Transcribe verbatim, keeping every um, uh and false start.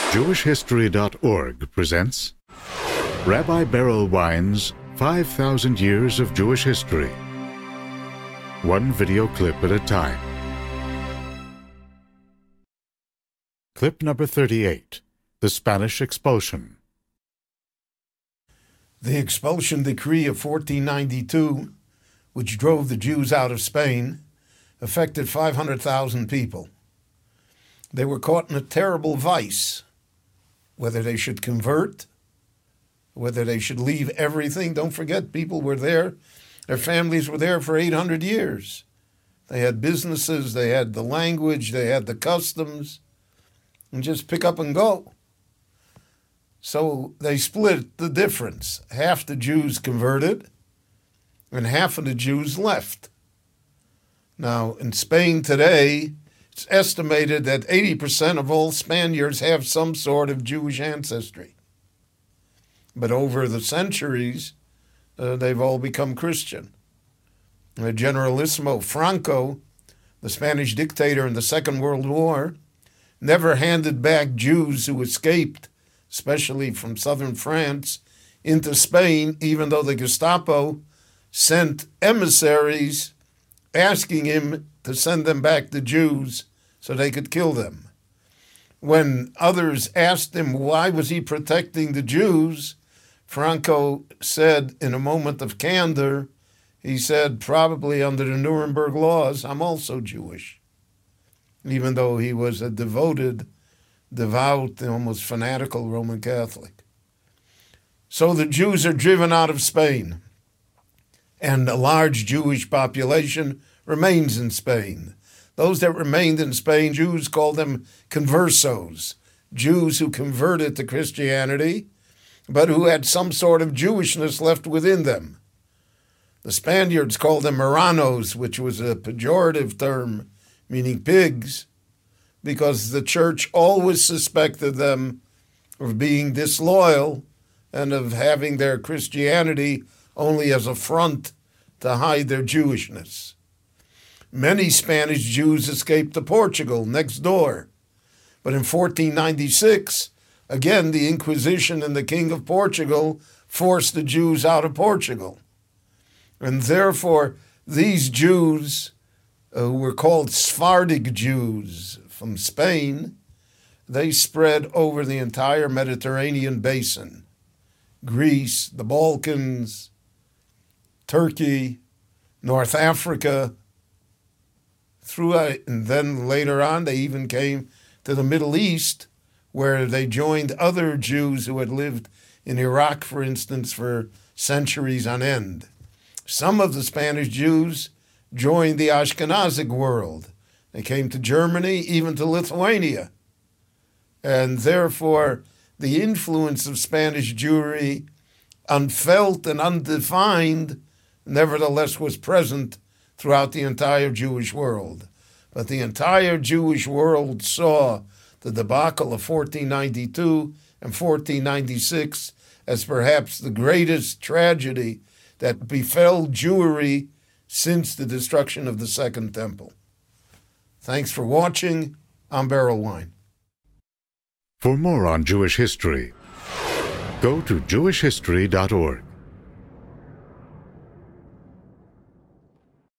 Jewish History dot org presents Rabbi Berel Wein's five thousand Years of Jewish History. One video clip at a time. Clip number thirty-eight, The Spanish Expulsion. The expulsion decree of fourteen ninety-two, which drove the Jews out of Spain, affected five hundred thousand people. They were caught in a terrible vice, whether they should convert, whether they should leave everything. Don't forget, people were there, their families were there for eight hundred years. They had businesses, they had the language, they had the customs, and just pick up and go. So they split the difference. Half the Jews converted, and half of the Jews left. Now, in Spain today, it's estimated that eighty percent of all Spaniards have some sort of Jewish ancestry. But over the centuries, uh, they've all become Christian. Uh, Generalissimo Franco, the Spanish dictator in the Second World War, never handed back Jews who escaped, especially from southern France, into Spain, even though the Gestapo sent emissaries asking him to send them back the Jews so they could kill them. When others asked him why was he protecting the Jews, Franco said in a moment of candor, he said, probably under the Nuremberg laws, I'm also Jewish. Even though he was a devoted, devout, almost fanatical Roman Catholic. So the Jews are driven out of Spain, and a large Jewish population remains in Spain. Those that remained in Spain, Jews call them conversos, Jews who converted to Christianity, but who had some sort of Jewishness left within them. The Spaniards called them Marranos, which was a pejorative term meaning pigs, because the church always suspected them of being disloyal and of having their Christianity only as a front to hide their Jewishness. Many Spanish Jews escaped to Portugal, next door. But in fourteen ninety-six, again, the Inquisition and the King of Portugal forced the Jews out of Portugal. And therefore, these Jews, uh, who were called Sephardic Jews from Spain, they spread over the entire Mediterranean basin. Greece, the Balkans, Turkey, North Africa, throughout, and then later on they even came to the Middle East, where they joined other Jews who had lived in Iraq, for instance, for centuries on end. Some of the Spanish Jews joined the Ashkenazic world. They came to Germany, even to Lithuania. And therefore, the influence of Spanish Jewry, unfelt and undefined, nevertheless was present throughout the entire Jewish world. But the entire Jewish world saw the debacle of fourteen ninety-two and fourteen ninety-six as perhaps the greatest tragedy that befell Jewry since the destruction of the Second Temple. Thanks for watching. I'm Berel Wein. For more on Jewish history, go to Jewish History dot org.